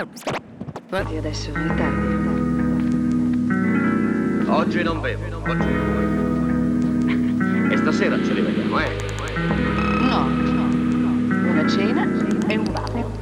E adesso è tardi. Oggi non bevo. E stasera ce li vediamo, eh? No. Una cena e un ballo.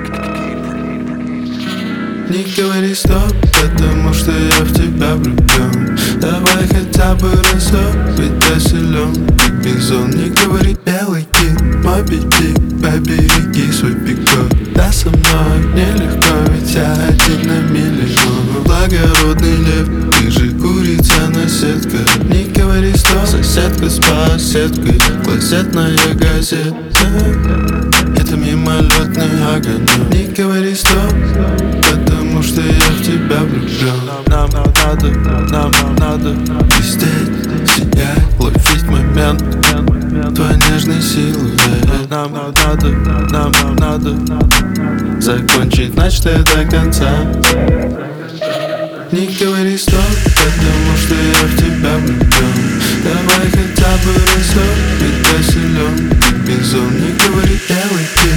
Не говори стоп, потому что я в тебя влюблен. Давай хотя бы разок, ведь я силен, как бизон. Не говори белый кит, мой аппетит, побереги свой пикок. Да, со мной нелегко, ведь я один на миллион. Благородный лев, ты же курица на сетка. Не говори стоп, соседка с соседкой, клозетная газета. Это мимолетный огонек. Не говори стоп, потому что я в тебя влюблен. Нам надо блестеть, сиять, ловить момент твой нежный силуэт. Нам надо закончить начатое до конца. Не говори стоп, потому что я в тебя влюблен. Давай хотя бы разок, ведь я силен, как бизон. Не говори белый кит,